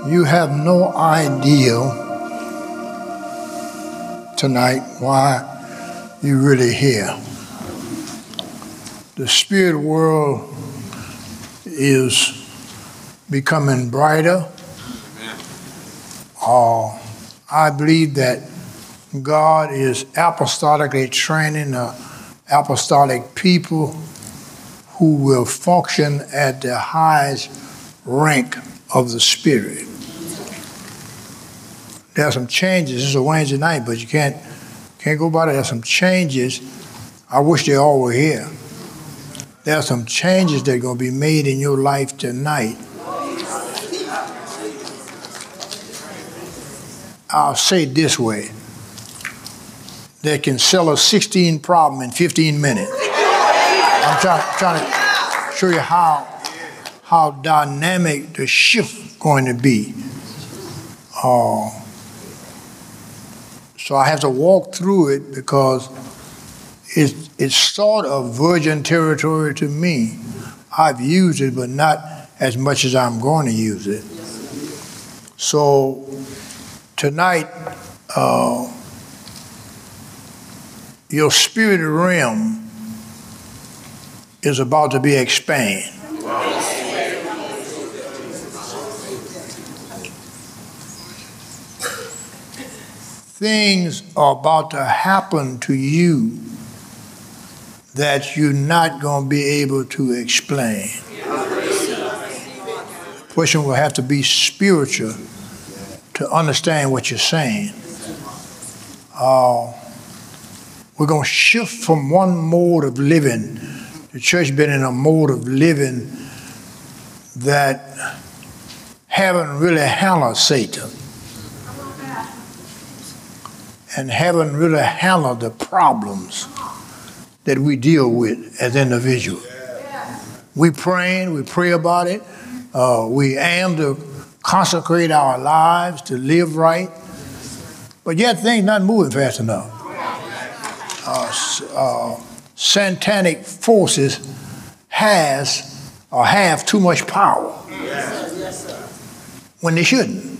You have no idea tonight why you're really here. The spirit world is becoming brighter. I believe that God is apostolically training apostolic people who will function at the highest rank of the Spirit. There are some changes. This is a Wednesday night, but you can't go by there. There are some changes. I wish they all were here. There are some changes that are going to be made in your life tonight. I'll say it this way. They can sell a 16 problem in 15 minutes. I'm trying to show you how dynamic the shift going to be. So I have to walk through it because it's sort of virgin territory to me. I've used it, but not as much as I'm going to use it. So tonight, your spirit realm is about to be expanded. Things are about to happen to you that you're not going to be able to explain. The question will have to be spiritual to understand what you're saying. We're going to shift from one mode of living. The church been in a mode of living that haven't really handled Satan and haven't really handled the problems that we deal with as individuals. We praying, we pray about it. We aim to consecrate our lives, to live right. But yet things not moving fast enough. Satanic forces have too much power when they shouldn't.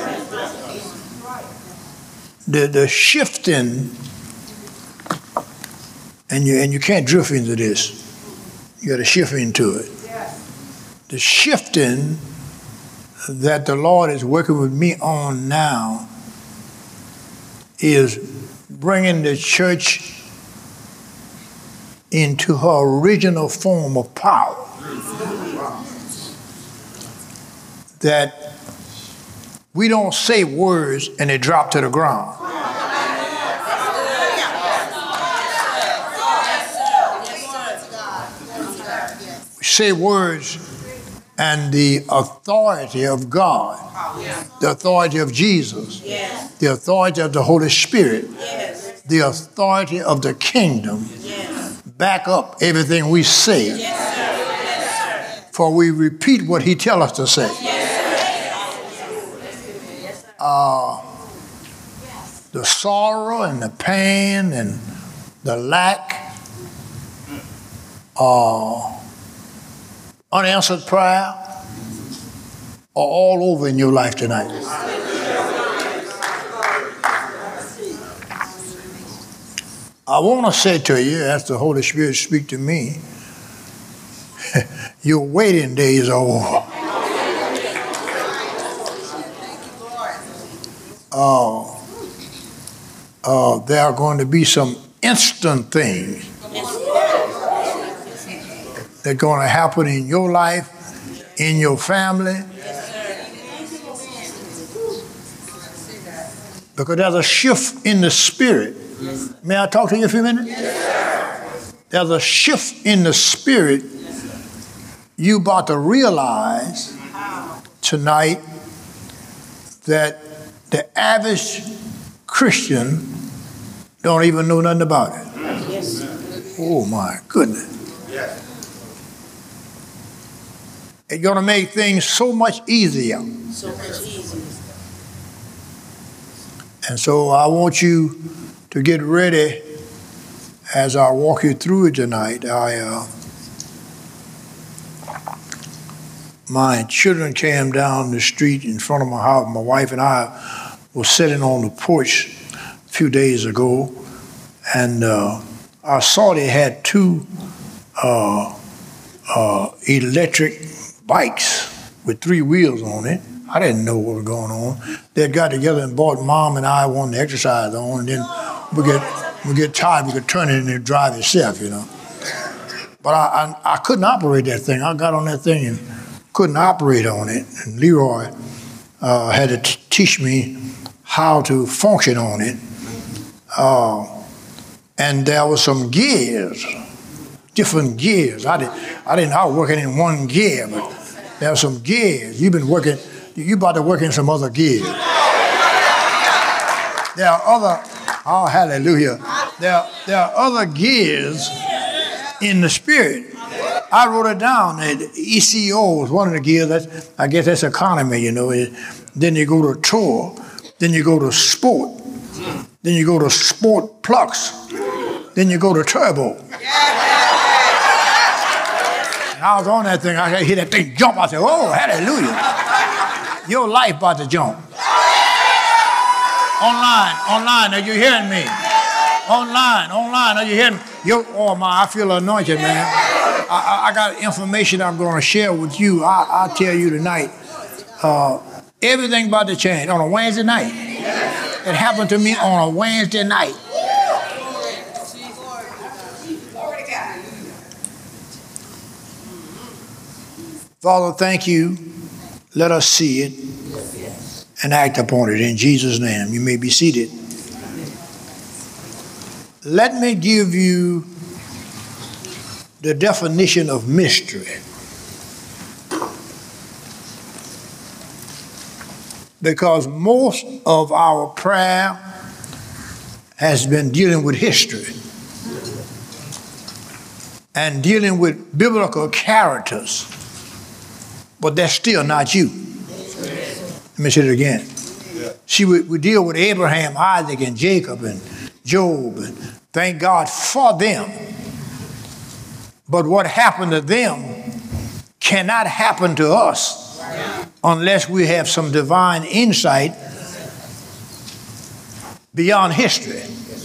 The shifting, and you can't drift into this. You got to shift into it. The shifting that the Lord is working with me on now is bringing the church into her original form of power. That we don't say words and they drop to the ground. We say words and the authority of God, the authority of Jesus, the authority of the Holy Spirit, the authority of the kingdom back up everything we say. For we repeat what he tells us to say. The sorrow and the pain and the lack, unanswered prayer are all over in your life tonight. I want to say to you, as the Holy Spirit speaks to me, your waiting days are over. There are going to be some instant things that are going to happen in your life, in your family. Because there's a shift in the spirit. May I talk to you for a minute? There's a shift in the spirit. You about to realize tonight that the average Christian don't even know nothing about it. Oh my goodness. It's going to make things so much easier. And so I want you to get ready as I walk you through it tonight. my children came down the street in front of my house. My wife and I were sitting on the porch a few days ago, and I saw they had two electric bikes with 3 wheels on it. I didn't know what was going on. They got together and bought Mom and I one to exercise on, and then we get tired, we could turn it and drive itself, you know. But I couldn't operate that thing. I got on that thing and couldn't operate on it. And Leroy had to teach me how to function on it. And there was some gears, different gears. I was working in one gear, but there were some gears. You about to work in some other gears. There are other, oh hallelujah. There are other gears in the spirit. I wrote it down. ECO is one of the gears. I guess that's economy, you know. Then you go to tour. Then you go to sport. Then you go to sport plus. Then you go to turbo. And I was on that thing. I hear that thing jump. I said, oh, hallelujah. Your life about to jump. Online, are you hearing me? Online, are you hearing me? Oh my, I feel anointed, man. I got information I'm going to share with you. I'll tell you tonight. Everything about to change on a Wednesday night. It happened to me on a Wednesday night. Father, thank you. Let us see it and act upon it in Jesus' name. You may be seated. Let me give you the definition of mystery. Because most of our prayer has been dealing with history and dealing with biblical characters, but that's still not you. Let me say it again. See, we deal with Abraham, Isaac, and Jacob, and Job, and thank God for them. But what happened to them cannot happen to us unless we have some divine insight beyond history.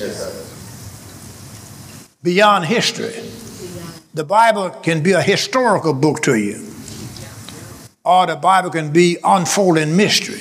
Beyond history. The Bible can be a historical book to you, or the Bible can be unfolding mystery.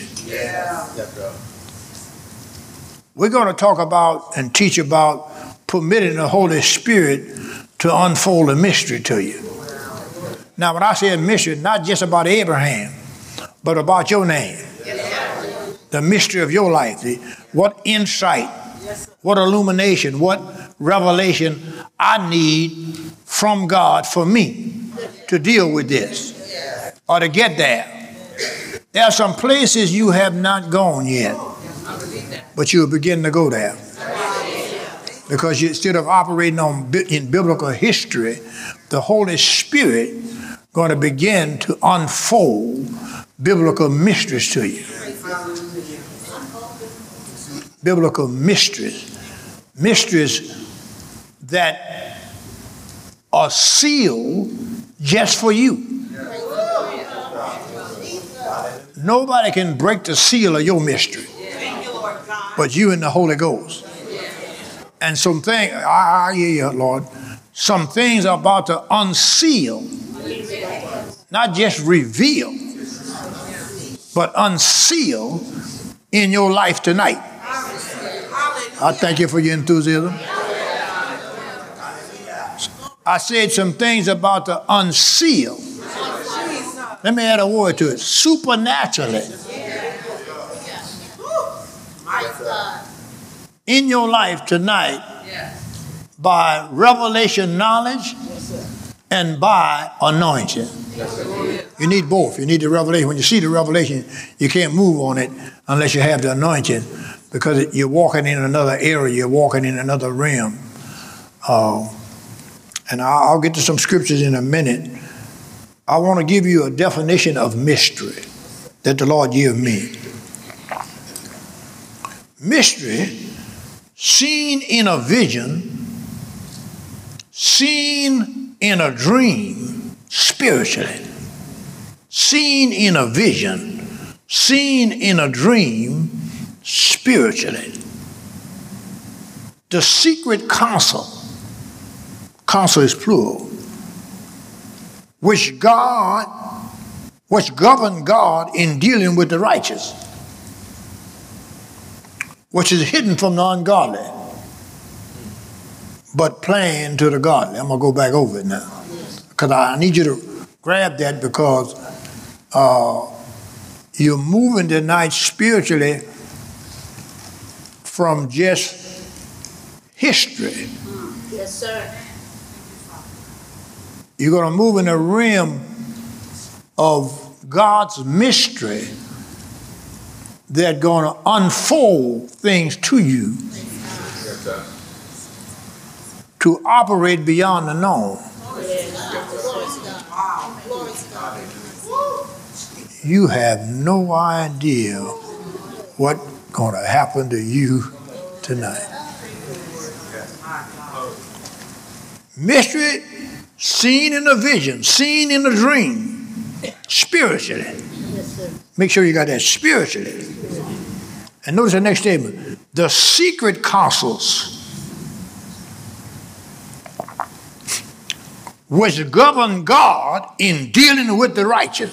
We're going to talk about and teach about permitting the Holy Spirit to unfold a mystery to you. Now, when I say a mystery, not just about Abraham, but about your name. The mystery of your life. What insight, what illumination, what revelation I need from God for me to deal with this or to get there. There are some places you have not gone yet, but you'll begin to go there. Because instead of operating in biblical history, the Holy Spirit going to begin to unfold biblical mysteries to you. Biblical mysteries. Mysteries that are sealed just for you. Nobody can break the seal of your mystery but you and the Holy Ghost. And some things, I hear you, Lord, some things are about to unseal, not just reveal, but unseal in your life tonight. I thank you for your enthusiasm. I said some things about to unseal. Let me add a word to it. Supernaturally. In your life tonight, by revelation knowledge and by anointing. You need both. You need the revelation. When you see the revelation, you can't move on it unless you have the anointing, because you're walking in another area. You're walking in another realm. And I'll get to some scriptures in a minute. I want to give you a definition of mystery that the Lord gave me. Mystery, seen in a vision, seen in a dream, spiritually. seen in a vision, seen in a dream, spiritually. The secret counsel is plural, which govern God in dealing with the righteous, which is hidden from the ungodly, but plain to the godly. I'm going to go back over it now, because I need you to grab that, because you're moving tonight spiritually from just history. Yes, sir. You're going to move in the realm of God's mystery that's going to unfold things to you to operate beyond the known. You have no idea what's going to happen to you tonight. Mystery seen in a vision, seen in a dream, spiritually. Make sure you got that, spiritually. And notice the next statement. The secret counsels which govern God in dealing with the righteous,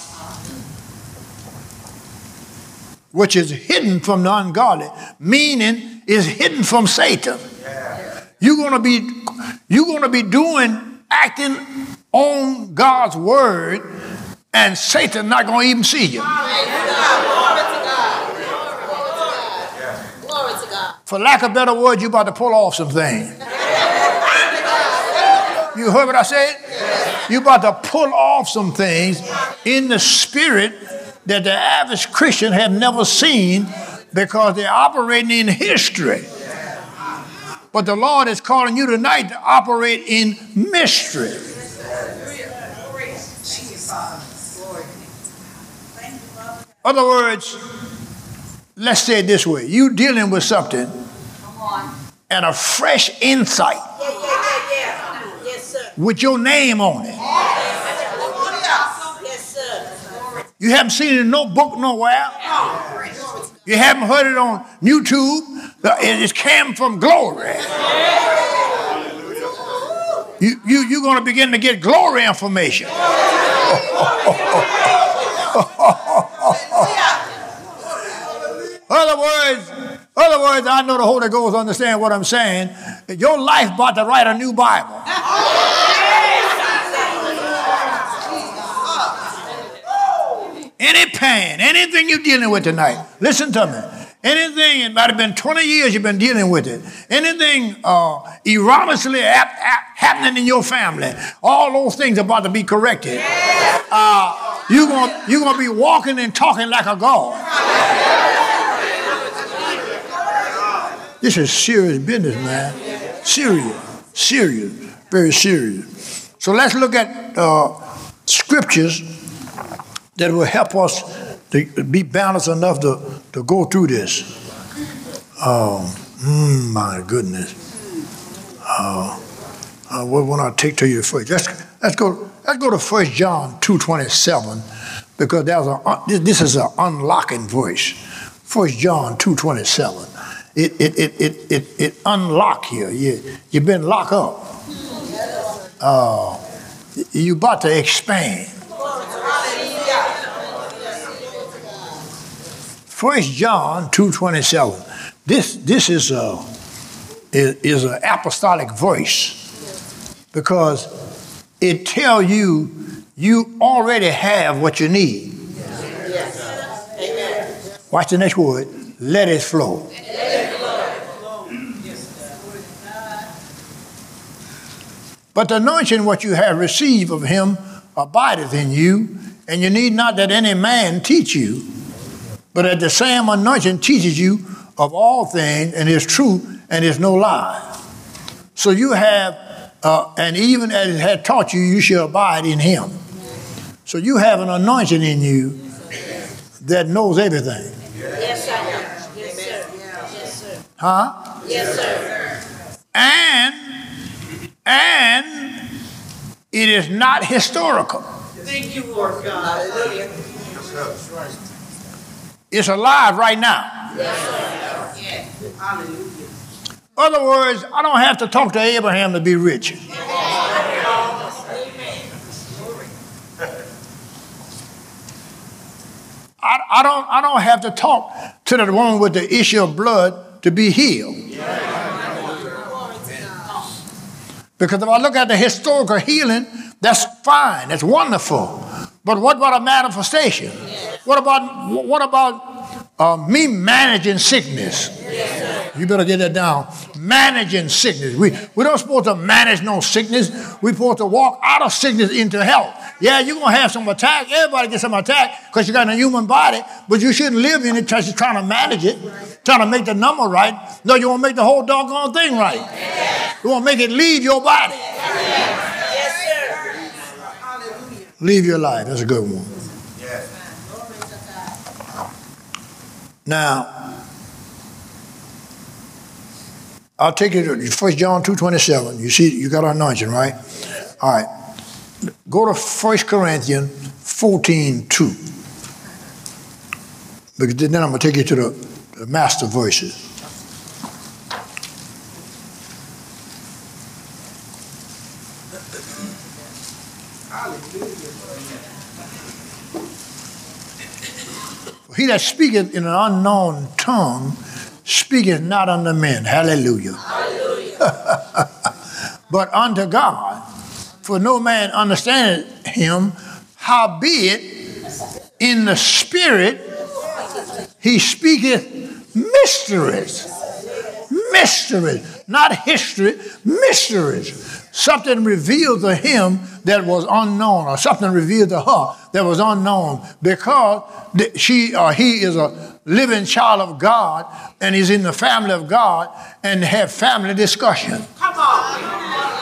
which is hidden from the ungodly, meaning is hidden from Satan. You're going to be acting on God's word, and Satan not going to even see you. For lack of better words, you're about to pull off some things. You heard what I said? You're about to pull off some things in the spirit that the average Christian have never seen, because they're operating in history. But the Lord is calling you tonight to operate in mystery. Other words, let's say it this way. You dealing with something and a fresh insight with your name on it. You haven't seen it in no book nowhere. You haven't heard it on YouTube. It came from glory. You're going to begin to get glory information. Other words, I know the Holy Ghost understand what I'm saying. Your life about to write a new Bible. Any pain, anything you're dealing with tonight, listen to me. Anything, it might have been 20 years you've been dealing with it. Anything erroneously happening in your family, all those things are about to be corrected. You're going to be walking and talking like a God. This is serious business, man. Serious, very serious. So let's look at scriptures that will help us to be balanced enough to go through this. My goodness. What will I take to you first? Let's go to 1 John 2:27, because this is an unlocking voice. 1 John 2:27. It unlock you. You've been locked up. You're about to expand. 1 John 2:27. This is an apostolic voice, because it tells you already have what you need. Yes. Amen. Watch the next word. Let it flow. But the anointing what you have received of him abideth in you, and you need not that any man teach you, but that the same anointing teaches you of all things, and is true, and is no lie. So you have, and even as it had taught you, you shall abide in him. So you have an anointing in you that knows everything. Yes, sir. Yes, sir. Yes, sir. Huh? Yes, sir. And it is not historical. Thank you, Lord God. Hallelujah. It's alive right now. Yes, sir. Yes. Hallelujah. In other words, I don't have to talk to Abraham to be rich. I don't have to talk to the woman with the issue of blood to be healed. Because if I look at the historical healing, that's fine, that's wonderful. But what about a manifestation? What about me managing sickness? You better get that down. Managing sickness. We don't supposed to manage no sickness. We're supposed to walk out of sickness into health. Yeah, you're going to have some attack. Everybody gets some attack because you got a human body, but you shouldn't live in it because you're trying to manage it, trying to make the number right. No, you want to make the whole doggone thing right. You want to make it leave your body. Leave your life. That's a good one. Now, I'll take you to 1 John 2:27. You see, you got anointing, right? All right. Go to 1 Corinthians 14:2. Because then I'm going to take you to the master verses. He that speaketh in an unknown tongue speaketh not unto men. Hallelujah. Hallelujah. But unto God. For no man understandeth him, howbeit in the spirit he speaketh mysteries. Mysteries. Not history, mysteries. Something revealed to him that was unknown, or something revealed to her that was unknown, because she or he is a living child of God and is in the family of God and have family discussion. Come on.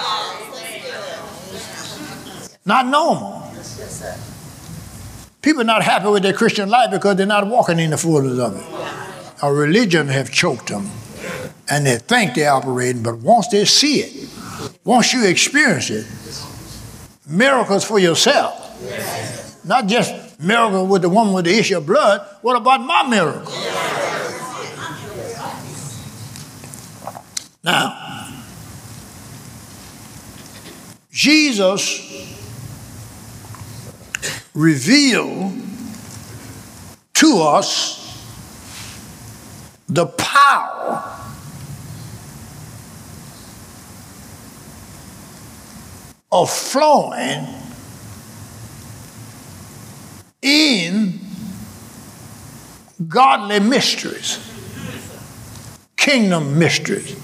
Not normal. People are not happy with their Christian life because they're not walking in the fullness of it. A religion have choked them. And they think they're operating, but once they see it, once you experience it, miracles for yourself. Not just miracle with the woman with the issue of blood. What about my miracle? Now, Jesus revealed to us the power of flowing in godly mysteries, kingdom mysteries,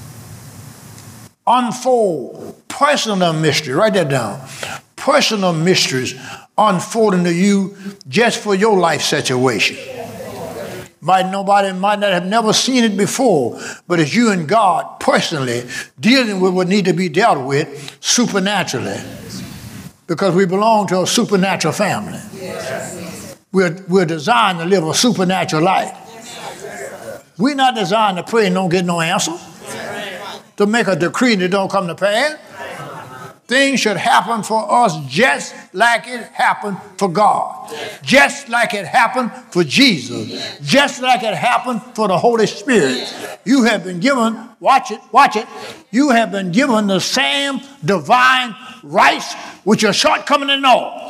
unfold personal mystery. Write that down. Personal mysteries unfolding to you just for your life situation. Nobody might not have never seen it before, but it's you and God personally dealing with what need to be dealt with supernaturally, because we belong to a supernatural family. We're designed to live a supernatural life. We're not designed to pray and don't get no answer, to make a decree that don't come to pass. Things should happen for us just like it happened for God. Just like it happened for Jesus. Just like it happened for the Holy Spirit. You have been given, watch it, you have been given the same divine rights with your shortcoming and all.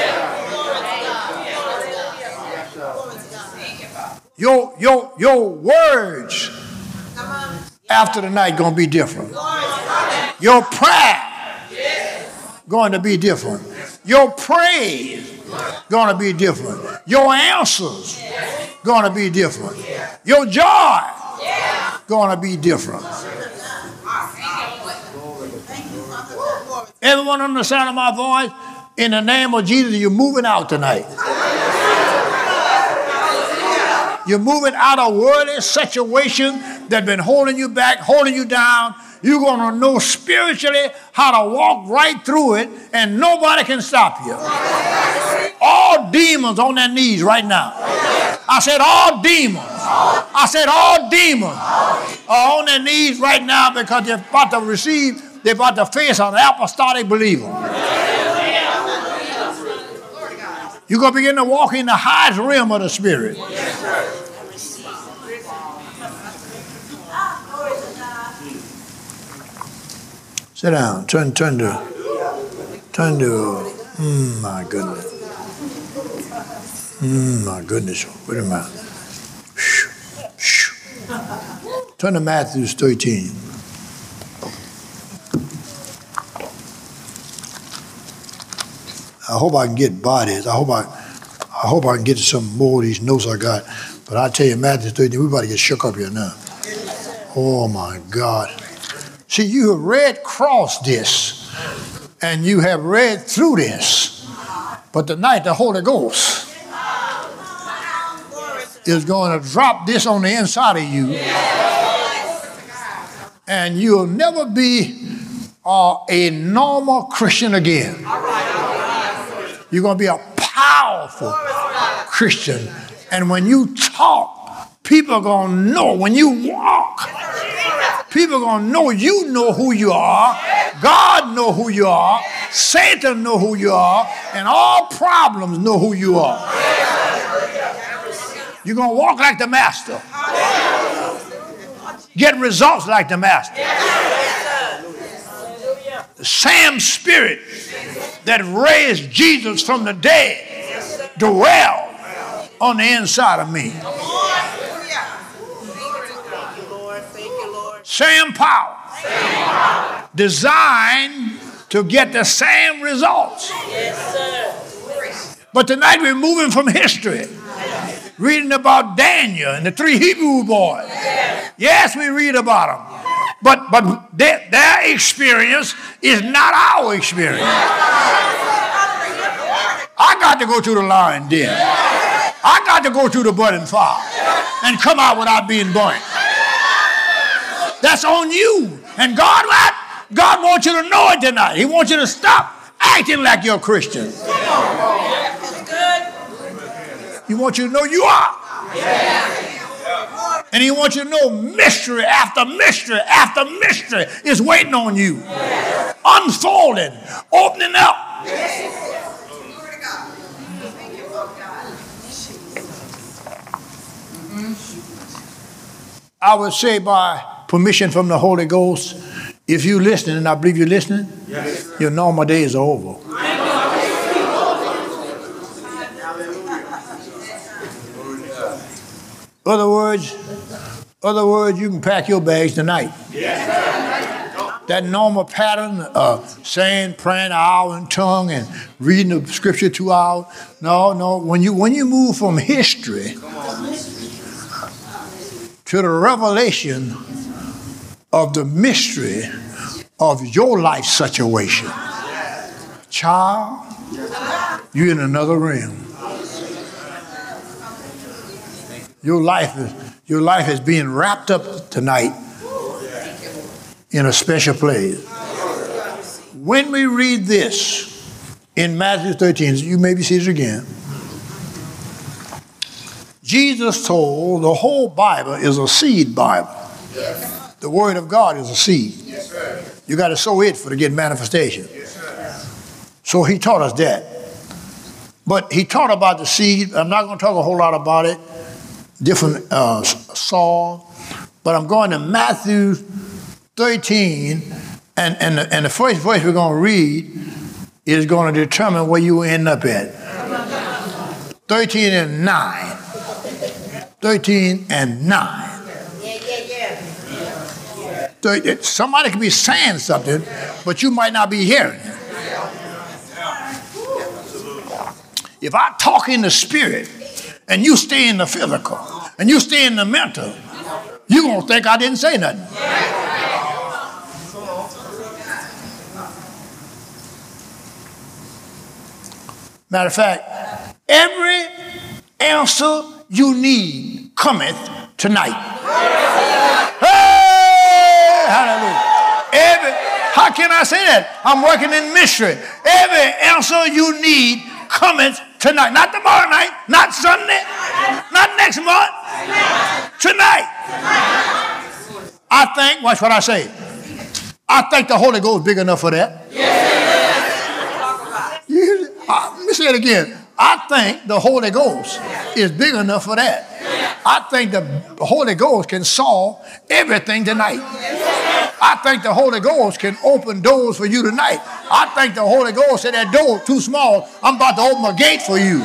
Your words after the night going to be different. Your prayer going to be different. Your praise going to be different. Your answers going to be different. Your joy going to be different. Everyone under the sound of my voice, in the name of Jesus, you're moving out tonight. You're moving out of worldly situation that's been holding you back, holding you down. You're going to know spiritually how to walk right through it, and nobody can stop you. All demons on their knees right now. I said all demons. I said all demons are on their knees right now because they're about to face an apostolic believer. You're going to begin to walk in the highest realm of the Spirit. Sit down. Turn to. My goodness. My goodness. Wait a minute. Turn to Matthew 13. I hope I can get bodies. I hope I can get to some more of these notes I got. But I tell you, Matthew 13, we about to get shook up here now. Oh my God. See, you have read across this, and you have read through this. But tonight, the Holy Ghost is going to drop this on the inside of you. And you'll never be a normal Christian again. You're going to be a powerful Christian. And when you talk, people are going to know. When you walk, people are going to know you know who you are. God know who you are. Satan know who you are. And all problems know who you are. You're going to walk like the Master. Get results like the Master. The same Spirit that raised Jesus from the dead dwell on the inside of me. Same power. Designed to get the same results. But tonight we're moving from history. Reading about Daniel and the 3 Hebrew boys. Yes, we read about them. But their experience is not our experience. I got to go to the lion den. I got to go to the burning fire and come out without being burnt. That's on you. And God wants you to know it tonight. He wants you to stop acting like you're a Christian. He wants you to know you are. And he wants you to know mystery after mystery after mystery is waiting on you. Unfolding, opening up. I would say by permission from the Holy Ghost, if you're listening, and I believe you're listening, your normal days are over. Other words, you can pack your bags tonight. That normal pattern of saying, praying an hour in tongue and reading the scripture 2 hours. No. When you move from history to the revelation of the mystery of your life situation, child, you're in another realm. Your life is being wrapped up tonight in a special place. When we read this in Matthew 13, you maybe see it again. Jesus told the whole Bible is a seed Bible. The Word of God is a seed. You got to sow it for to get manifestation. So he taught us that. But he taught about the seed. I'm not going to talk a whole lot about it. Different Saul, but I'm going to Matthew 13, and the first verse we're going to read is going to determine where you end up at. 13 and 9. 13 and 9. Somebody could be saying something, but you might not be hearing it. If I talk in the spirit, and you stay in the physical, and you stay in the mental, you're going to think I didn't say nothing. Matter of fact, every answer you need cometh tonight. Hey, hallelujah. How can I say that? I'm working in mystery. Every answer you need cometh tonight. Not tomorrow night, not Sunday, not next month. Tonight. I think, watch what I say. I think the Holy Ghost is big enough for that. Let me say it again. I think the Holy Ghost is big enough for that. I think the Holy Ghost can solve everything tonight. I think the Holy Ghost can open doors for you tonight. I think the Holy Ghost said that door too small. I'm about to open a gate for you.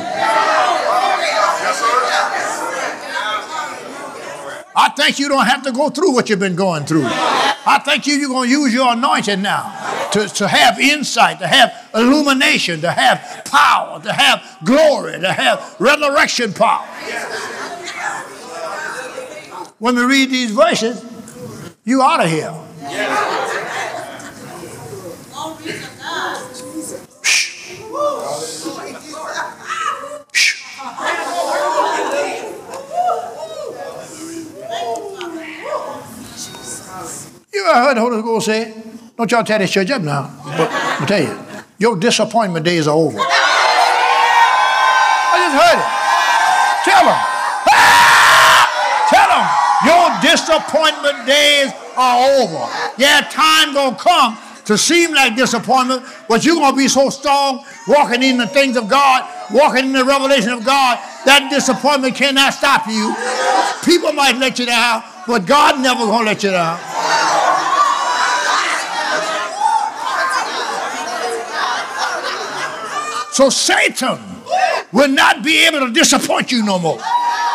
I think you don't have to go through what you've been going through. I think you're going to use your anointing now to have insight, to have illumination, to have power, to have glory, to have resurrection power. When we read these verses, you out of here. You ever heard the Holy Ghost say, don't y'all tear this church up now, but I'll tell you, your disappointment days are over. I just heard it. Tell them. Tell them your disappointment days are over. Yeah, time gonna come to seem like disappointment, but you're gonna be so strong walking in the things of God, walking in the revelation of God, that disappointment cannot stop you. People might let you down, but God never gonna let you down. So Satan will not be able to disappoint you no more.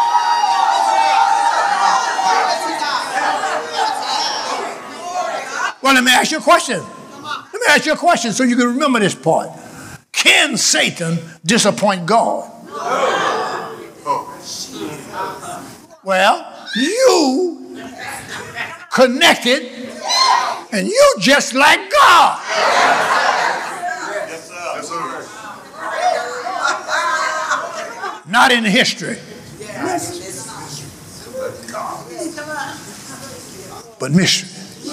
Well, let me ask you a question. Let me ask you a question so you can remember this part. Can Satan disappoint God? Well, you connected and you just like God. Not in history, but mystery.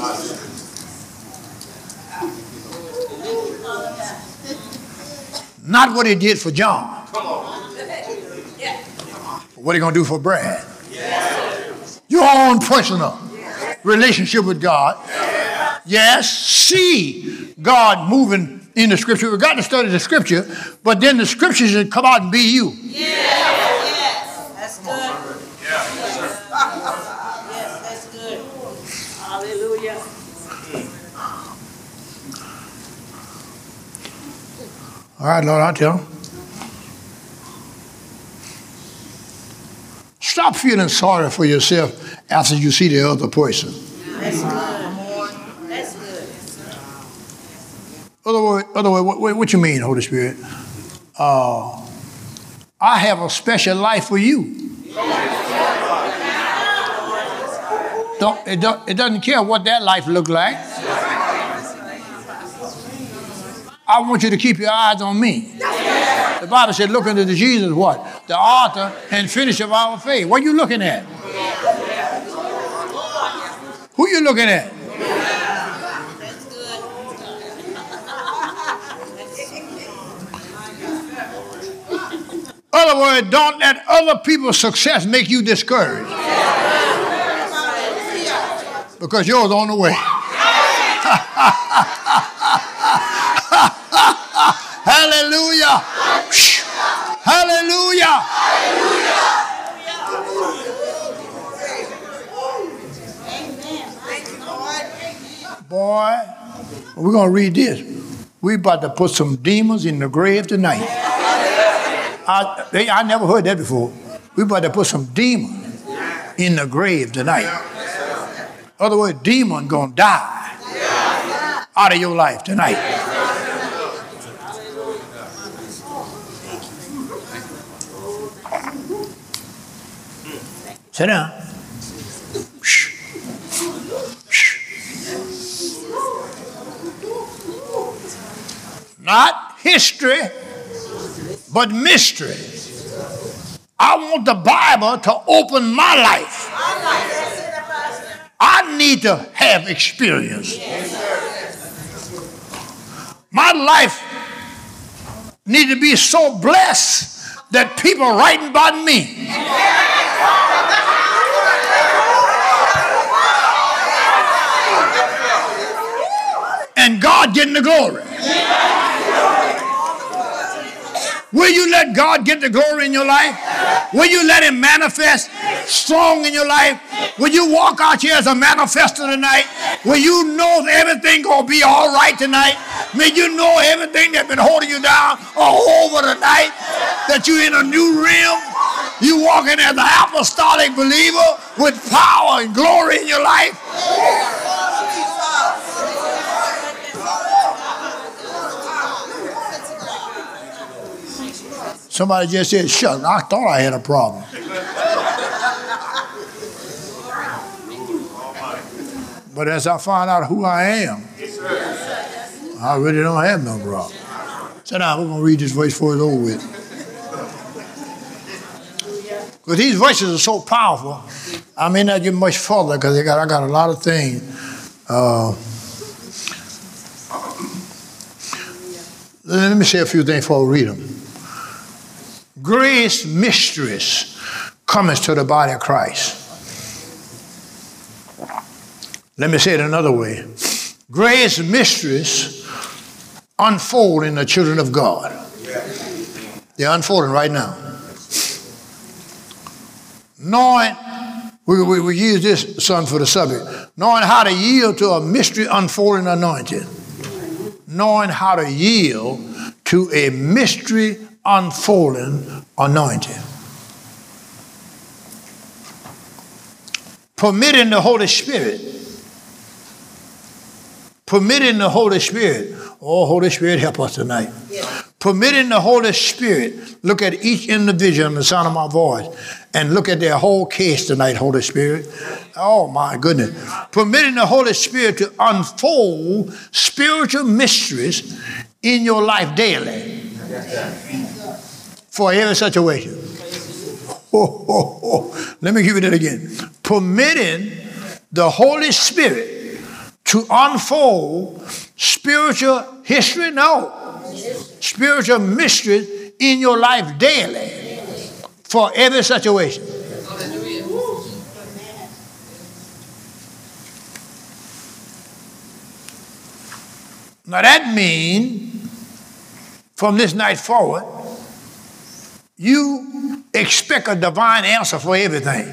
Not what he did for John, but what he going to do for Brad. Your own personal relationship with God. Yes, see God moving in the scripture. We've got to study the scripture, but then the scriptures should come out and be you. Yes, that's good. Yes, that's good. Hallelujah. All right, Lord, I'll tell him. Stop feeling sorry for yourself after you see the other person. That's good. That's good. Other way, what you mean, Holy Spirit? I have a special life for you. It doesn't care what that life looks like. I want you to keep your eyes on me. The Bible said, look unto Jesus, what? The author and finisher of our faith. What are you looking at? Who are you looking at? In other words, don't let other people's success make you discouraged. Because yours on the way. Hallelujah. Hallelujah. Boy, we're going to read this. We're about to put some demons in the grave tonight. I never heard that before. We're about to put some demons in the grave tonight. In other words, demon going to die out of your life tonight. Sit down. Shh. Shh. Not history, but mystery. I want the Bible to open my life. I need to have experience. My life needs to be so blessed that people are writing about me. And God getting the glory. Will you let God get the glory in your life? Will you let him manifest strong in your life? Will you walk out here as a manifester tonight? Will you know that everything going to be all right tonight? May you know everything that's been holding you down all over tonight, that you're in a new realm. You walking as an apostolic believer with power and glory in your life. Somebody just said, "Shucks, I thought I had a problem." But as I find out who I am, I really don't have no problem. So now we're going to read this verse before it's over with. Because these verses are so powerful, I may not get much further because I got a lot of things. Let me say a few things before I read them. Grace mysteries cometh to the body of Christ. Let me say it another way. Grace mysteries unfold in the children of God. They're unfolding right now. Knowing, we use this, son, for the subject. Knowing how to yield to a mystery unfolding anointing. Knowing how to yield to a mystery unfolding anointing. Permitting the Holy Spirit. Permitting the Holy Spirit. Oh, Holy Spirit, help us tonight. Yeah. Permitting the Holy Spirit, look at each individual in the sound of my voice, and look at their whole case tonight, Holy Spirit. Oh, my goodness. Permitting the Holy Spirit to unfold spiritual mysteries in your life daily. For every situation. Let me give you that again. Permitting the Holy Spirit to unfold spiritual history? No. Spiritual mysteries in your life daily for every situation. Now that means from this night forward, you expect a divine answer for everything.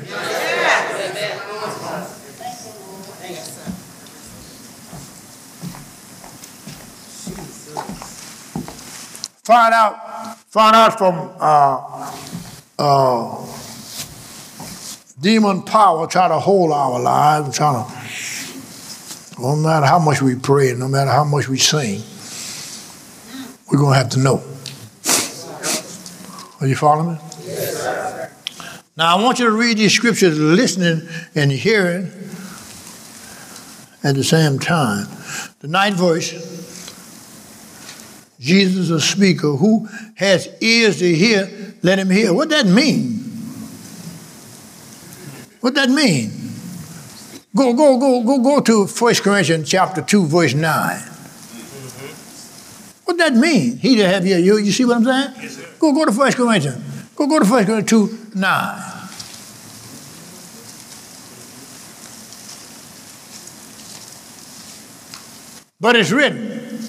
Find out from demon power try to hold our lives, no matter how much we pray, no matter how much we sing, we're going to have to know. Are you following me? Yes, sir. Now I want you to read these scriptures listening and hearing at the same time. The 9th verse. Jesus, a speaker, who has ears to hear, let him hear. What that mean? What that mean? Go to 1 Corinthians chapter 2, verse 9. What that mean? He that have ear, you see what I'm saying? Yes, sir. Go to 1 Corinthians. Go to 1 Corinthians 2, 9. But it's written.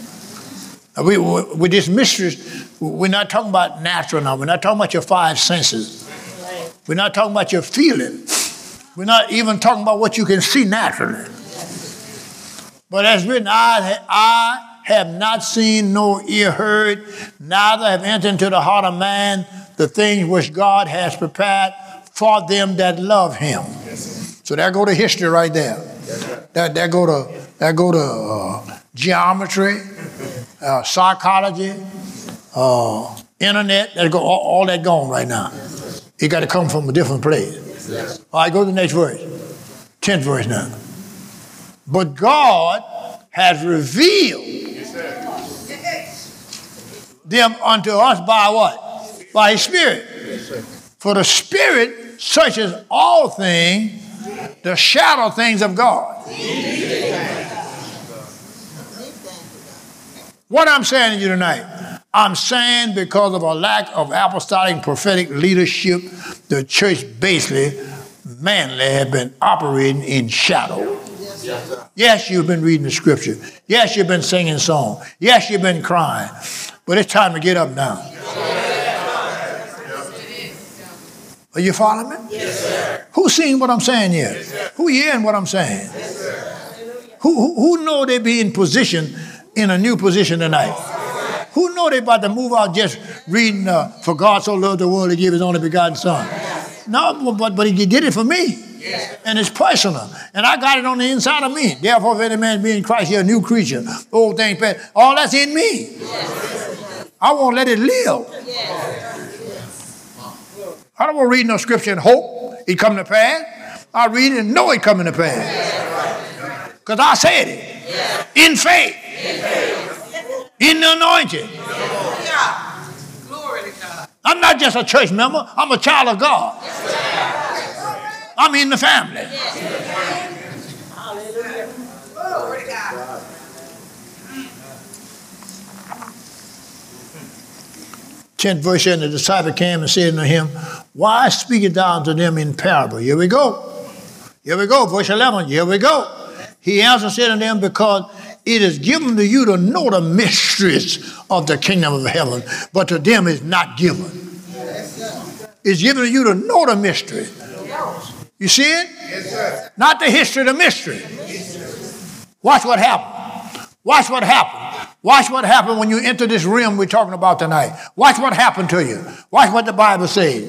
With these mysteries, we're not talking about natural now. We're not talking about your 5 senses. We're not talking about your feeling. We're not even talking about what you can see naturally. But as written, I have not seen nor ear heard, neither have entered into the heart of man the things which God has prepared for them that love him. So there go to history right there. There go to geometry. Psychology, internet, all that gone right now. It got to come from a different place. All right, go to the next verse. 10th verse now. But God has revealed them unto us by what? By his Spirit. For the Spirit searches all things, the shadow things of God. What I'm saying to you tonight, I'm saying because of a lack of apostolic and prophetic leadership, the church basically, manly, have been operating in shadow. Yes, you've been reading the scripture. Yes, you've been singing songs. Yes, you've been crying. But it's time to get up now. Are you following me? Yes, sir. Who's seeing what I'm saying here? Yes, who hearing what I'm saying? Yes, sir. Who know they be in position, in a new position tonight? Who know they about to move out just reading, for God so loved the world, he gave his only begotten son? No, but he did it for me. And it's personal. And I got it on the inside of me. Therefore, if any man be in Christ, he's a new creature. Old things passed. All that's in me. I won't let it live. I don't want to read no scripture and hope it come to pass. I read it and know it coming to pass. Because I said it. In faith. In the anointing. I'm not just a church member. I'm a child of God. I'm in the family. Hallelujah. Glory to God. 10th verse, and the disciple came and said unto him, why speakest thou unto them in parable? Here we go. Here we go. Verse 11. Here we go. He answered and said unto them, because it is given to you to know the mysteries of the kingdom of heaven, but to them is not given. It's given to you to know the mystery. You see it? Yes, sir. Not the history, the mystery. Watch what happened. Watch what happened. Watch what happened when you enter this realm we're talking about tonight. Watch what happened to you. Watch what the Bible says.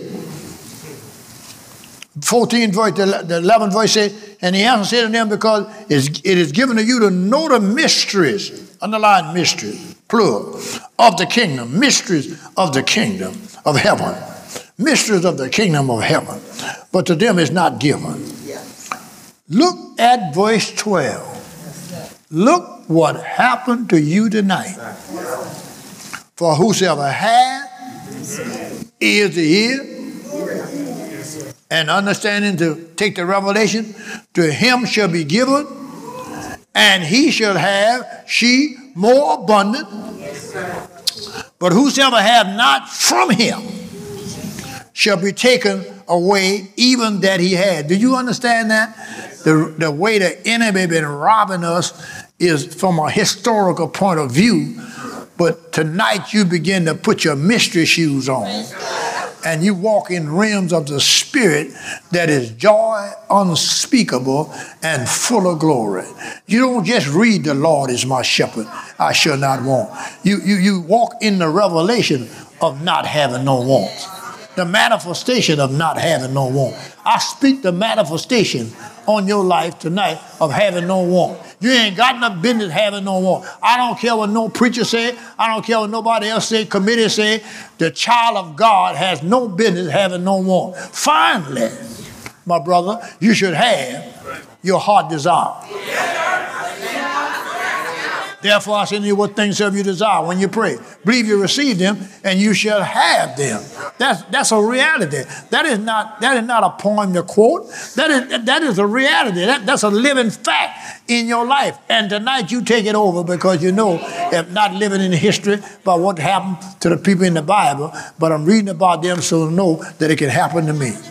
14 verse, the 11th verse says, and he answered said to them, because it is given to you to know the mysteries, underline mysteries, plural, of the kingdom, mysteries of the kingdom of heaven. Mysteries of the kingdom of heaven, but to them is not given. Look at verse 12. Look what happened to you tonight. For whosoever hath ears to hear and understanding to take the revelation, to him shall be given, and he shall have she more abundant. But whosoever hath not from him shall be taken away even that he had. Do you understand that? The way the enemy been robbing us is from a historical point of view. But tonight you begin to put your mystery shoes on. And you walk in realms of the spirit that is joy unspeakable and full of glory. You don't just read the Lord is my shepherd, I shall not want. You walk in the revelation of not having no wants. The manifestation of not having no want. I speak the manifestation on your life tonight of having no want. You ain't got no business having no want. I don't care what no preacher said. I don't care what nobody else said, committee said. The child of God has no business having no want. Finally, my brother, you should have your heart desire. Therefore, I say to you, what things have you desire when you pray? Believe you receive them, and you shall have them. That's a reality. That is not a poem to quote. That is a reality. That's a living fact in your life. And tonight you take it over because you know, if not living in history about what happened to the people in the Bible, but I'm reading about them so to know that it can happen to me. In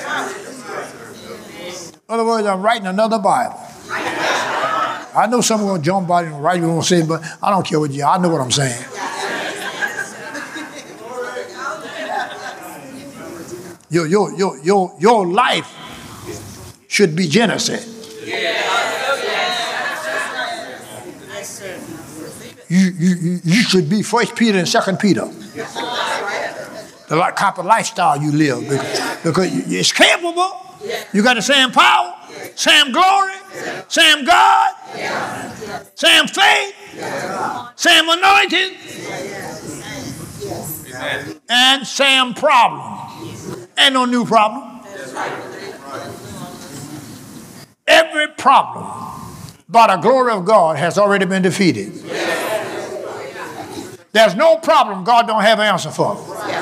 other words, I'm writing another Bible. I know some are going to jump out and write what I'm saying, but I don't care what you. I know what I'm saying. Your life should be Genesis. You should be 1 Peter and 2 Peter. The type of lifestyle you live because it's capable. You got the same power, same glory, same God, same faith, same anointing, and same problem. Ain't no new problem. Every problem by the glory of God has already been defeated. There's no problem God don't have an answer for.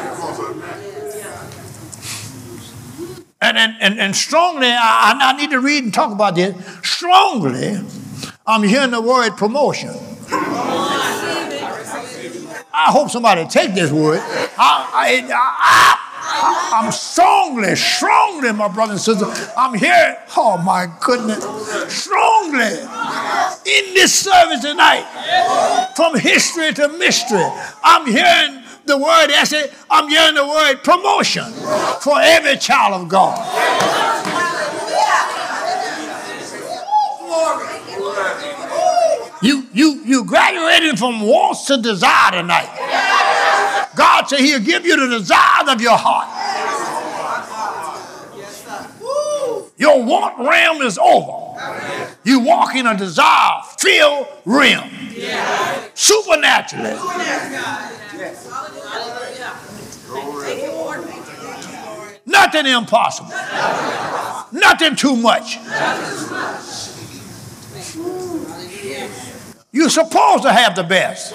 And strongly, I need to read and talk about this. Strongly, I'm hearing the word promotion. I hope somebody take this word. I'm strongly, my brothers and sisters. I'm hearing, oh my goodness, strongly in this service tonight, from history to mystery, I'm hearing The word, that's it. I'm getting the word promotion for every child of God. You graduated from wants to desire tonight. God said he'll give you the desires of your heart. Your want realm is over. You walk in a desire-filled realm. Supernaturally. Nothing impossible. Nothing too much. You're supposed to have the best.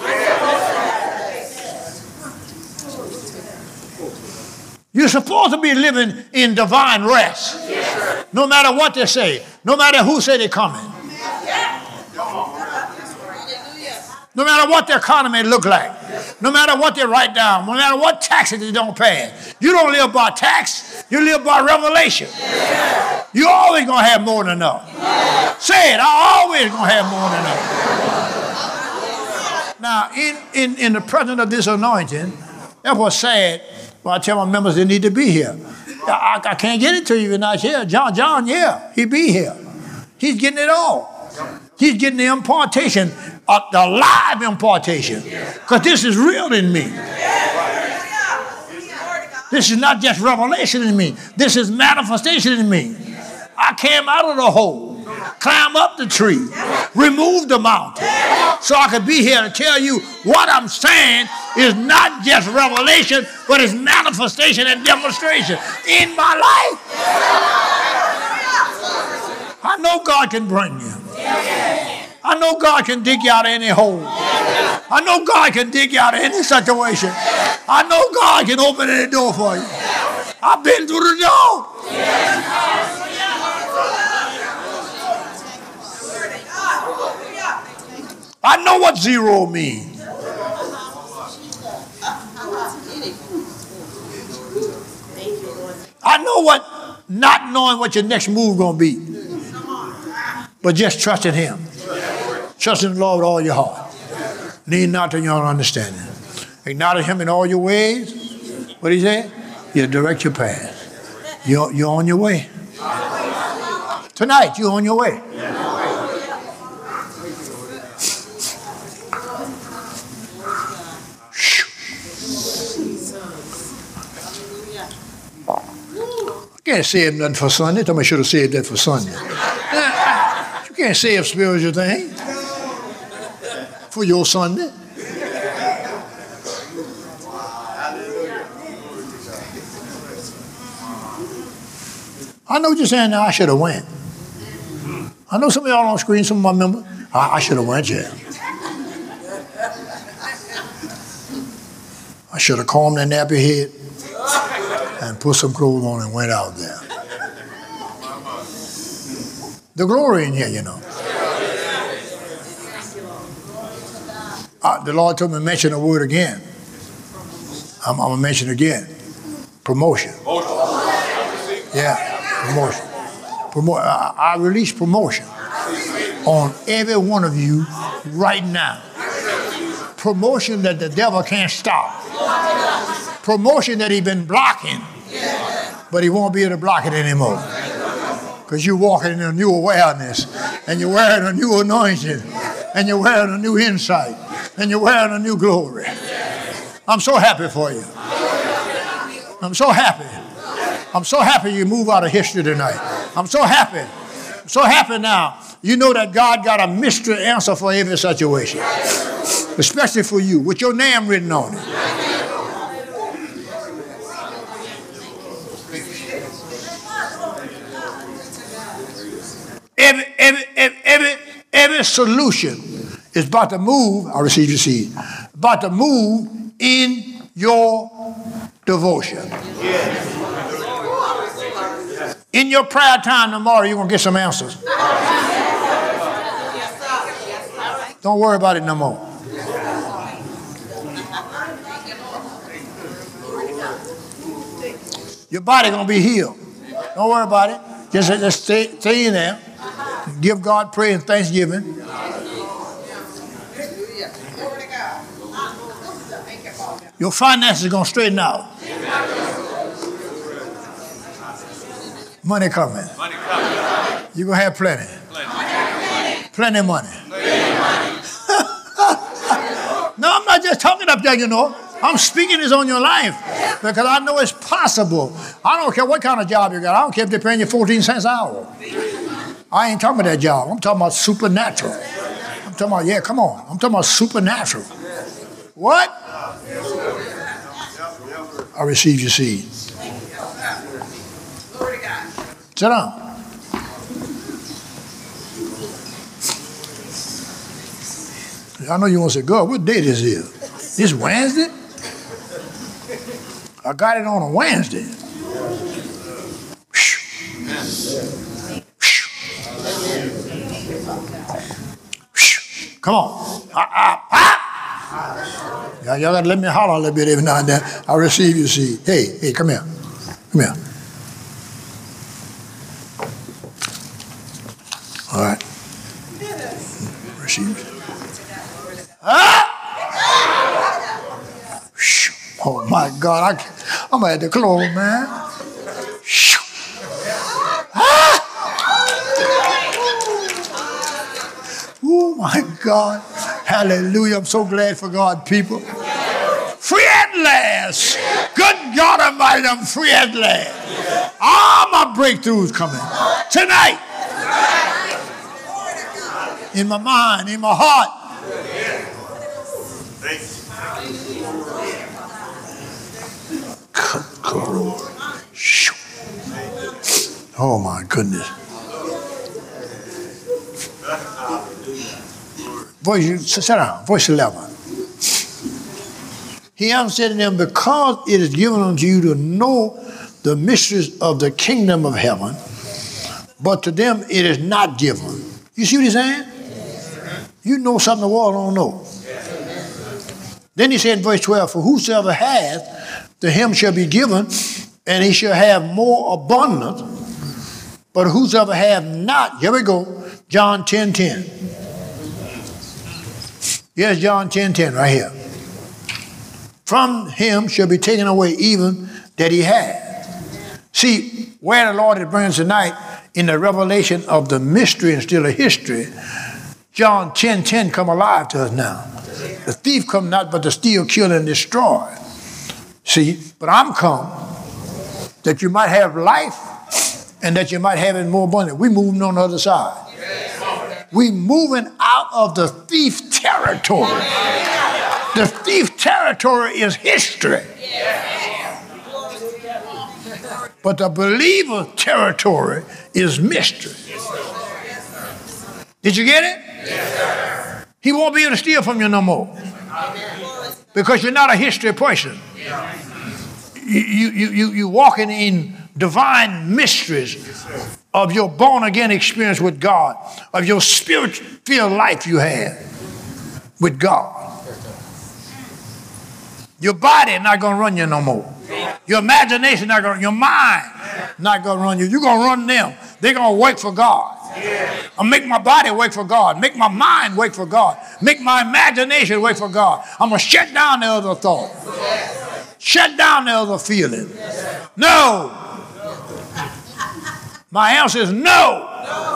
You're supposed to be living in divine rest. No matter what they say. No matter who say they're coming. No matter what the economy look like. No matter what they write down. No matter what taxes they don't pay. You don't live by tax. You live by revelation. You're always going to have more than enough. Say it. I'm always going to have more than enough. Now, in the presence of this anointing, that was sad. Well, I tell my members they need to be here. I can't get it to you if you're not here. John, yeah, he be here. He's getting it all. He's getting the impartation, the live impartation. Because this is real in me. This is not just revelation in me. This is manifestation in me. I came out of the hole, climb up the tree, remove the mountain, so I could be here to tell you what I'm saying is not just revelation, but it's manifestation and demonstration in my life. I know God can bring you. I know God can dig you out of any hole. I know God can dig you out of any situation. I know God can open any door for you. I've been through the door. I know what zero means. I know what not knowing what your next move going to be. But just trust in him. Trust in the Lord with all your heart. Lean not to your own understanding. Acknowledge him in all your ways. What did he say? He'll direct your path. You're on your way. Tonight, you're on your way. You can't save nothing for Sunday. Tell me I should have saved that for Sunday. You can't save spiritual thing for your Sunday. I know what you're saying now. I should have went. I know some of y'all on screen, some of my members. I should have went, yeah. I should have combed that nappy head and put some clothes on and went out there. The glory in here, you know. The Lord told me to mention the word again. I'm going to mention it again. Promotion. Yeah, promotion. I release promotion on every one of you right now. Promotion that the devil can't stop. Promotion that he's been blocking, but he won't be able to block it anymore. Because you're walking in a new awareness, and you're wearing a new anointing, and you're wearing a new insight, and you're wearing a new glory. I'm so happy for you. I'm so happy. I'm so happy you move out of history tonight. I'm so happy. I'm so happy now. You know that God got a mystery answer for every situation, especially for you, with your name written on it. Every solution is about to move. I receive your seed. About to move in your devotion. In your prayer time tomorrow, you're going to get some answers. Don't worry about it no more. Your body going to be healed. Don't worry about it. Just stay in there. Give God praise and thanksgiving. Your finances are going to straighten out. Money coming. You're going to have plenty. Plenty of money. No, I'm not just talking up there, you know. I'm speaking this on your life because I know it's possible. I don't care what kind of job you got. I don't care if they're paying you 14 cents an hour. I ain't talking about that job. I'm talking about supernatural. I'm talking about, yeah, come on. I'm talking about supernatural. What? I receive your seed. Sit down. I know you want to say, God, what day this is? This Wednesday? I got it on a Wednesday. Come on. Y'all got to let me holler a little bit every now and then. I receive your seed. Hey, come here. Come here. All right. Receive it. Oh my God, I'm going to have to close, man. Oh my God. Hallelujah. I'm so glad for God, people. Free at last. Good God Almighty, I'm free at last. All my breakthroughs coming tonight. In my mind, in my heart. Oh my goodness. Sit down. Verse 11. He answered to them, because it is given unto you to know the mysteries of the kingdom of heaven, but to them it is not given. You see what he's saying? You know something the world don't know. Then he said in verse 12, for whosoever hath, to him shall be given, and he shall have more abundant. But whosoever hath not, here we go, John 10:10. Yes, John 10:10 right here. From him shall be taken away even that he had. See, where the Lord is bringing us tonight in the revelation of the mystery and still a history, John 10:10 come alive to us now. The thief come not but to steal, kill, and destroy. See, but I'm come that you might have life and that you might have it more abundant. We're moving on the other side. We're moving out of the thief territory. The thief territory is history. But the believer territory is mystery. Did you get it? He won't be able to steal from you no more. Because you're not a history person. You're walking in divine mysteries of your born-again experience with God, of your spirit-filled life you had with God. Your body not going to run you no more. Your imagination not going to, your mind not going to run you. You're going to run them. They're going to work for God. I'll make my body work for God. Make my mind work for God. Make my imagination work for God. I'm going to shut down the other thought. Shut down the other feeling. No. My answer is no.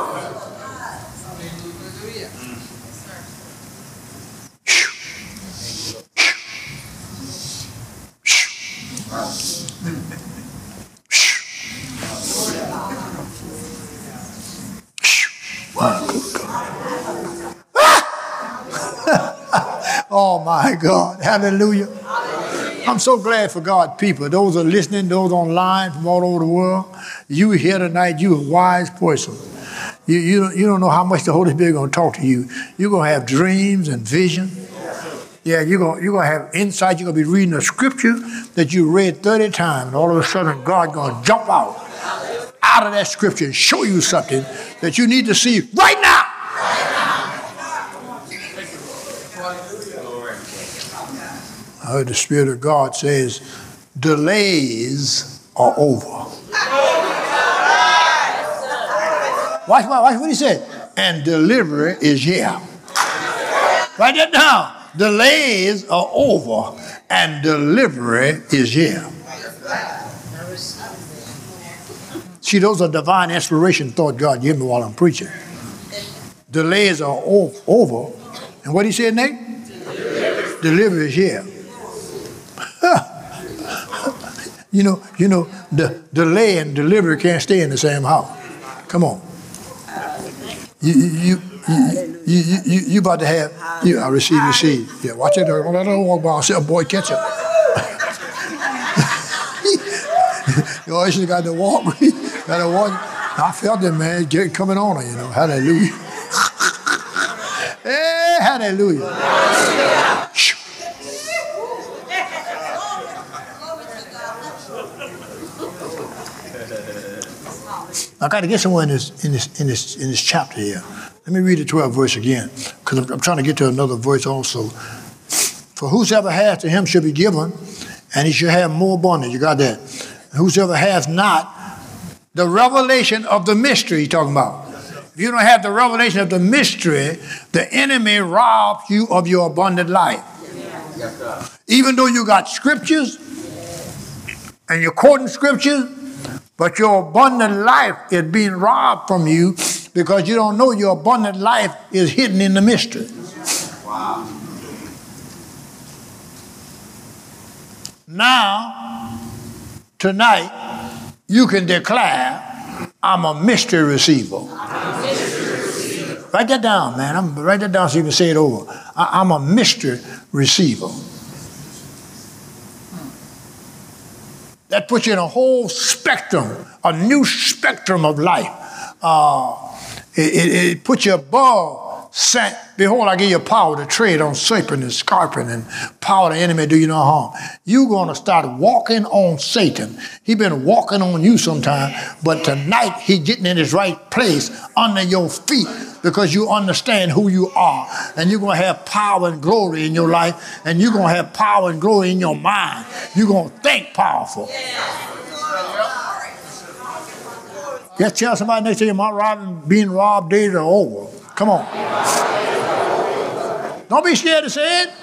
Oh my God. Hallelujah. I'm so glad for God, people. Those are listening, those online from all over the world. You here tonight, you a wise person. You don't know how much the Holy Spirit is going to talk to you. You're going to have dreams and vision. Yeah, you're going to have insight. You're going to be reading a scripture that you read 30 times, and all of a sudden God's going to jump out of that scripture and show you something that you need to see right now. I heard the Spirit of God says, delays are over. Watch what he said. And delivery is here. Write that down. Delays are over and delivery is here. See, those are divine inspiration thought God gave me while I'm preaching. Delays are over. And what he said, Nate? Delivery is here. You know, the delay and delivery can't stay in the same house. Come on. You about to have, I receive your seed. Yeah, watch it. Don't let her walk by. I'll say, oh, boy, catch her. You always got to walk. Got to walk. I felt it, man. It's coming on her, Hallelujah. Hey, hallelujah. I got to get somewhere in this chapter here. Let me read the 12th verse again, because I'm trying to get to another verse also. For whosoever has to him shall be given, and he shall have more abundant. You got that? Whosoever has not the revelation of the mystery he's talking about. If you don't have the revelation of the mystery, the enemy robs you of your abundant life. Even though you got scriptures and you're quoting scriptures, but your abundant life is being robbed from you because you don't know your abundant life is hidden in the mystery. Wow. Now, tonight, you can declare, I'm a mystery receiver. Write that down, man. Write that down so you can say it over. I'm a mystery receiver. That puts you in a whole spectrum, a new spectrum of life. It puts you above. Behold, I give you power to tread on serpent and scorpion, and power the enemy do you no harm. You're going to start walking on Satan. He's been walking on you sometime, but tonight he's getting in his right place under your feet because you understand who you are. And you're going to have power and glory in your life, and you're going to have power and glory in your mind. You're going to think powerful. Just tell somebody next to you, being robbed days are over. Come on. Don't be scared to say it.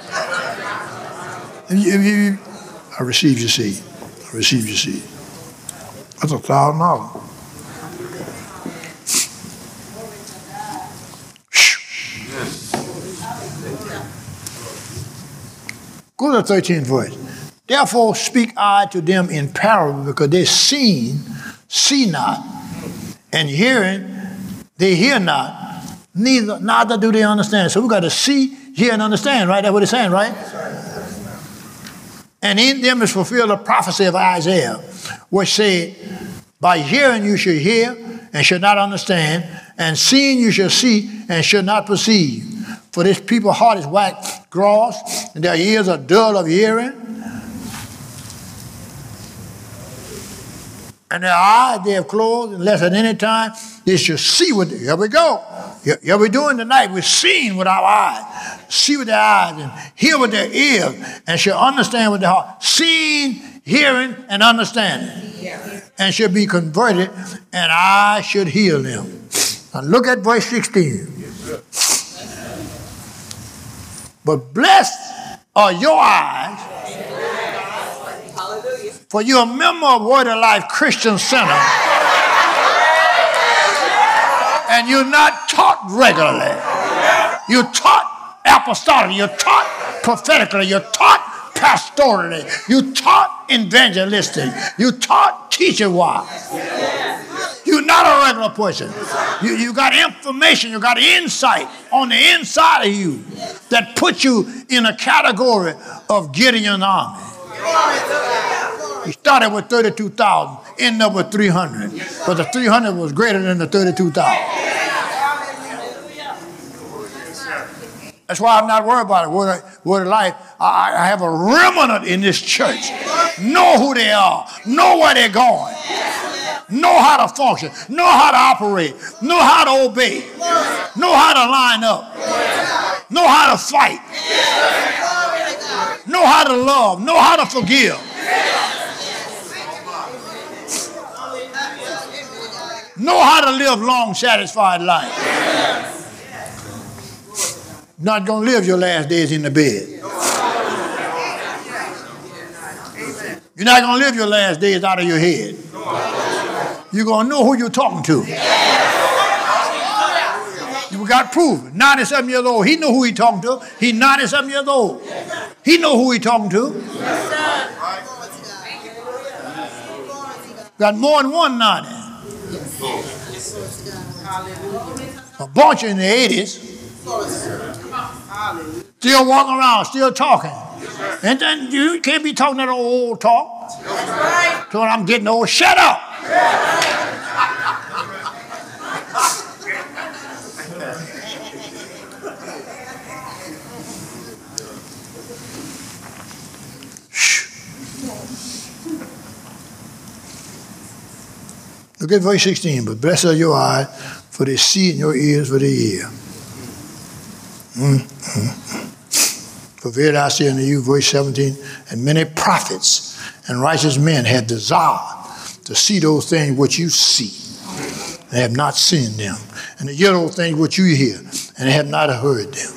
I received your seed. I received your seed. That's $1,000. Go to the 13th verse. Therefore speak I to them in parable, because they see not, and hearing, they hear not, neither do they understand. So we got to see, hear, and understand, right? That's what it's saying, right? And in them is fulfilled the prophecy of Isaiah, which said, by hearing you shall hear and shall not understand, and seeing you shall see and shall not perceive. For this people's heart is waxed gross, and their ears are dull of hearing, and their eyes they have closed, unless at any time they shall see with them. Here we go. Here we're doing tonight. We're seeing with our eyes, see with their eyes, and hear with their ears, and shall understand with their heart. Seeing, hearing, and understanding. And shall be converted, and I should heal them. Now look at verse 16. But blessed are your eyes, for you're a member of Word of Life Christian Center, and you're not taught regularly. You're taught apostolically. You're taught prophetically. You're taught pastorally. You're taught evangelistic. You're taught teacher-wise. You're not a regular person. You got information. You got insight on the inside of you that puts you in a category of Gideon's army. He started with 32,000, ended up with 300. But the 300 was greater than the 32,000. That's why I'm not worried about it. Word of Life, I have a remnant in this church. Know who they are. Know where they're going. Know how to function. Know how to operate. Know how to obey. Know how to line up. Know how to fight. Know how to love. Know how to forgive. Know how to live long, satisfied life. Not going to live your last days in the bed. You're not going to live your last days out of your head. You're going to know who you're talking to. You got proof. 97 years old. He know who he talking to. He 97 years old. He know who he talking to. Got more than one 90. A bunch in the 80s. Still walking around, still talking. And then you can't be talking that old talk. So when I'm getting old, shut up. Look at verse 16. But blessed are your eyes, for they see, and your ears, for they hear. For verily I say unto you, verse 17, and many prophets and righteous men had desire to see those things which you see, and have not seen them, and to hear those things which you hear, and have not heard them.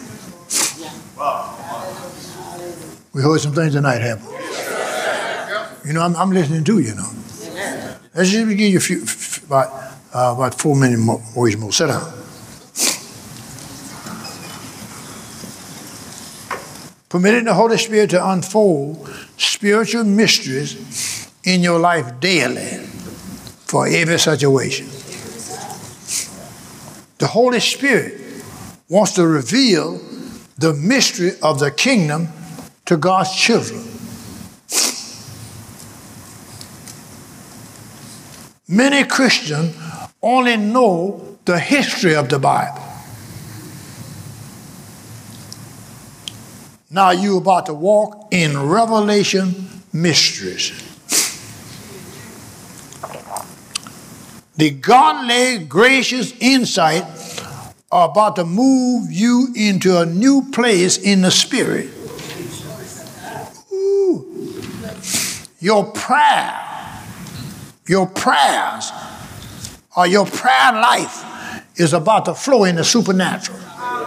We heard some things tonight, haven't we? You know, I'm listening to you, know. Let's just give you about 4 minutes more. Sit down. Permitting the Holy Spirit to unfold spiritual mysteries in your life daily for every situation. The Holy Spirit wants to reveal the mystery of the kingdom to God's children. Many Christians only know the history of the Bible. Now you're about to walk in revelation mysteries. The godly, gracious insight are about to move you into a new place in the Spirit. Ooh. Your prayers, or your prayer life is about to flow in the supernatural.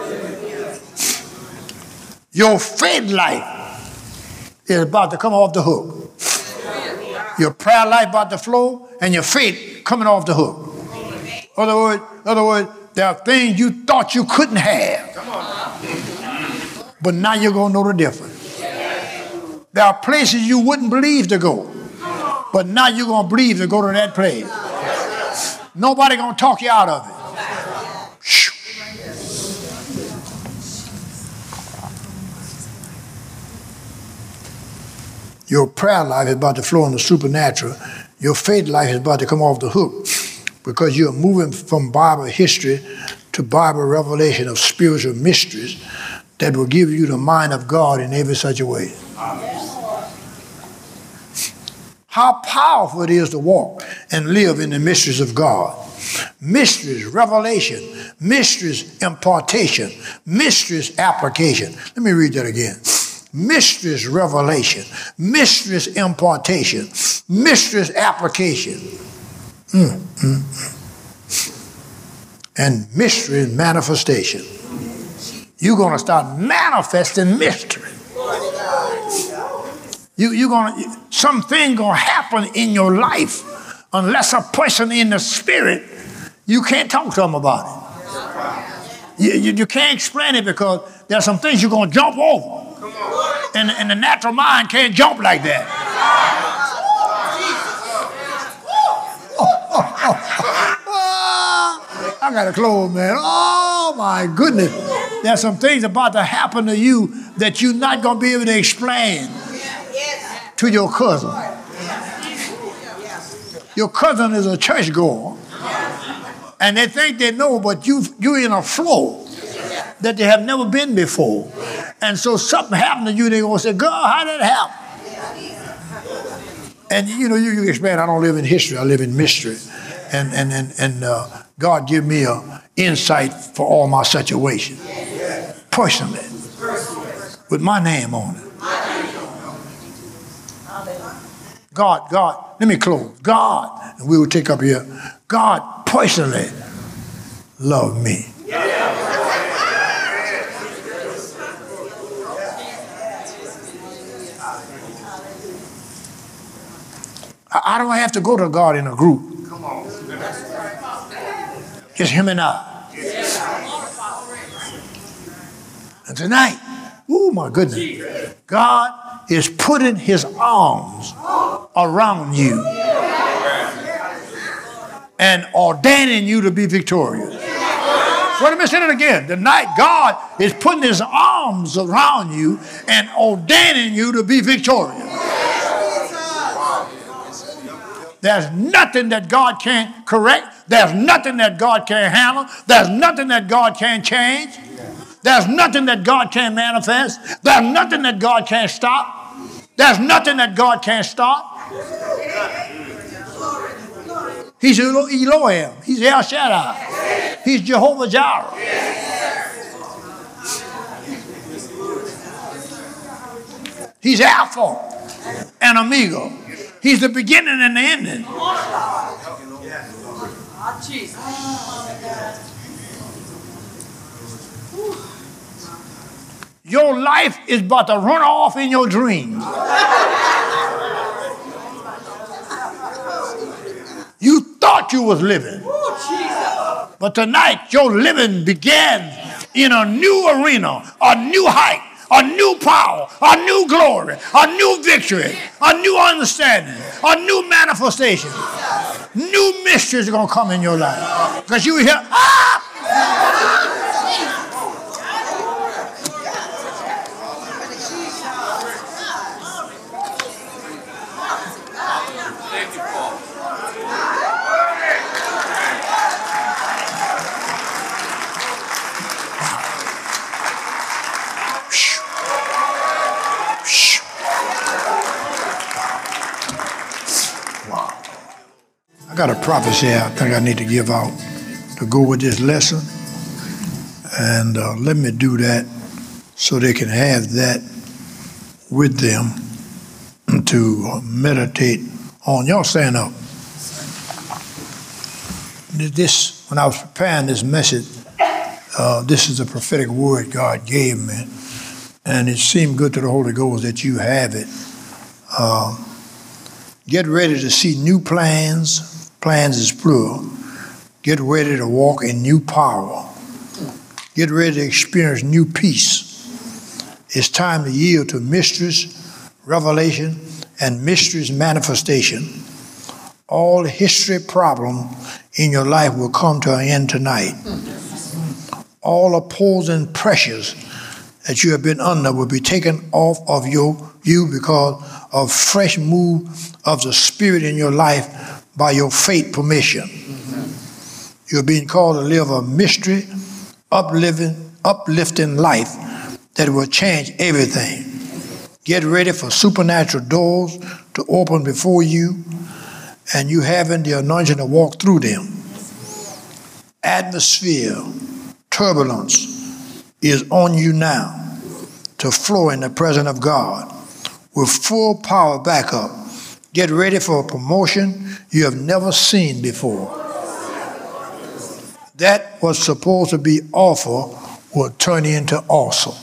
Your faith life is about to come off the hook. Your prayer life about to flow, and your faith coming off the hook. In other words, there are things you thought you couldn't have, but now you're going to know the difference. There are places you wouldn't believe to go, but now you're going to believe to go to that place. Nobody going to talk you out of it. Your prayer life is about to flow in the supernatural. Your faith life is about to come off the hook because you're moving from Bible history to Bible revelation of spiritual mysteries that will give you the mind of God in every such a way. How powerful it is to walk and live in the mysteries of God. Mysteries, revelation, mysteries, impartation, mysteries, application. Let me read that again. Mysteries, revelation, mysteries, impartation, mysteries, application, and mystery manifestation. You're going to start manifesting mystery. Something going to happen in your life unless a person in the spirit, you can't talk to them about it. You can't explain it because there are some things you're going to jump over. And the natural mind can't jump like that. I got to close, man. Oh, my goodness. There's some things about to happen to you that you're not going to be able to explain to your cousin. Your cousin is a churchgoer, and they think they know, but you're in a flow that they have never been before. And so something happened to you, they're going to say, God, how did it happen? And you know, you explain, I don't live in history, I live in mystery. And God give me an insight for all my situations, personally, with my name on it. God, let me close. God, and we will take up here, God personally loved me. I don't have to go to God in a group. Come on. Just him and I. And tonight, oh my goodness, God is putting his arms around you and ordaining you to be victorious. Wait a minute, say it again. Tonight, God is putting his arms around you and ordaining you to be victorious. There's nothing that God can't correct. There's nothing that God can't handle. There's nothing that God can't change. There's nothing that God can't manifest. There's nothing that God can't stop. There's nothing that God can't stop. He's Elohim. He's El Shaddai. He's Jehovah Jireh. He's Alpha and Omega. He's the beginning and the ending. Your life is about to run off in your dreams. You thought you was living. But tonight, your living began in a new arena, a new height, a new power, a new glory, a new victory, a new understanding, a new manifestation. New mysteries are going to come in your life. Because you hear, I got a prophecy I think I need to give out to go with this lesson. And let me do that so they can have that with them to meditate on. Y'all stand up. This, when I was preparing this message, this is a prophetic word God gave me. And it seemed good to the Holy Ghost that you have it. Get ready to see new plans. Plans is plural. Get ready to walk in new power. Get ready to experience new peace. It's time to yield to mysteries, revelation, and mysteries manifestation. All history problem in your life will come to an end tonight. All opposing pressures that you have been under will be taken off of you because of fresh move of the Spirit in your life by your faith permission. You're being called to live a mystery, uplifting life that will change everything. Get ready for supernatural doors to open before you, and you having the anointing to walk through them. Atmosphere, turbulence is on you now to flow in the presence of God with full power backup. Get ready for a promotion you have never seen before. That was supposed to be awful will turn into awesome.